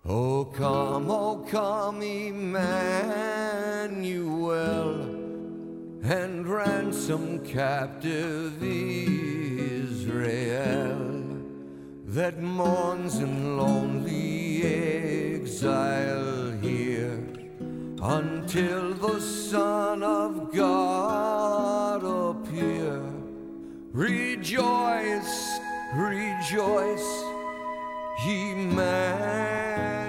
O come, Emmanuel, and ransom captive Israel that mourns in lonely exile here, until the Son of God appear. Rejoice, rejoice, Emmanuel.